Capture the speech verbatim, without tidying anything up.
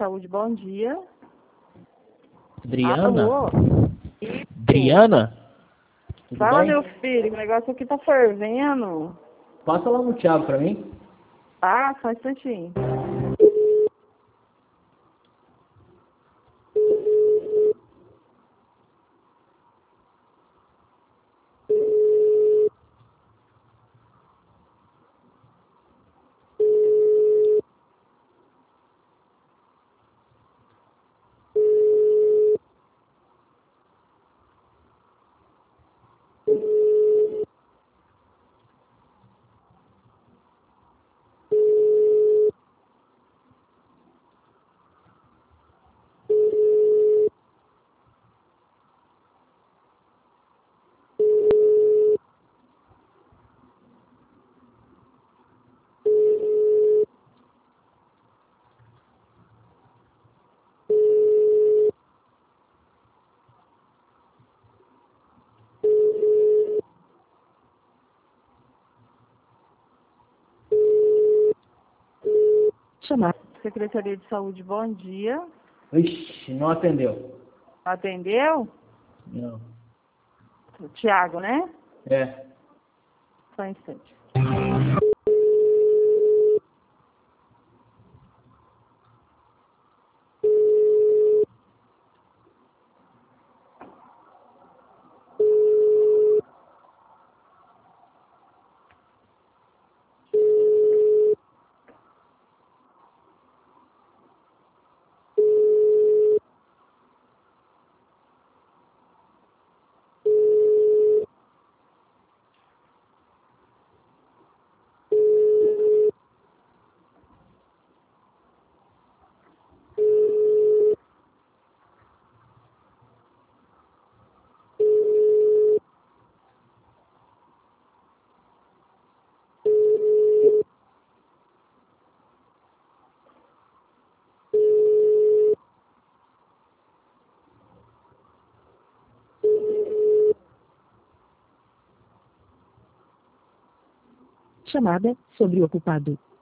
Saúde, bom dia. Adriana? Alô? Adriana? Tudo Fala, bem? meu filho, o negócio aqui tá fervendo. Passa lá no Thiago pra mim. Ah, só um instantinho. Chamar. Secretaria de Saúde, bom dia. Ixi, não atendeu. Atendeu? Não. O Thiago, né? É. Só um instante. Chamada sobreocupado.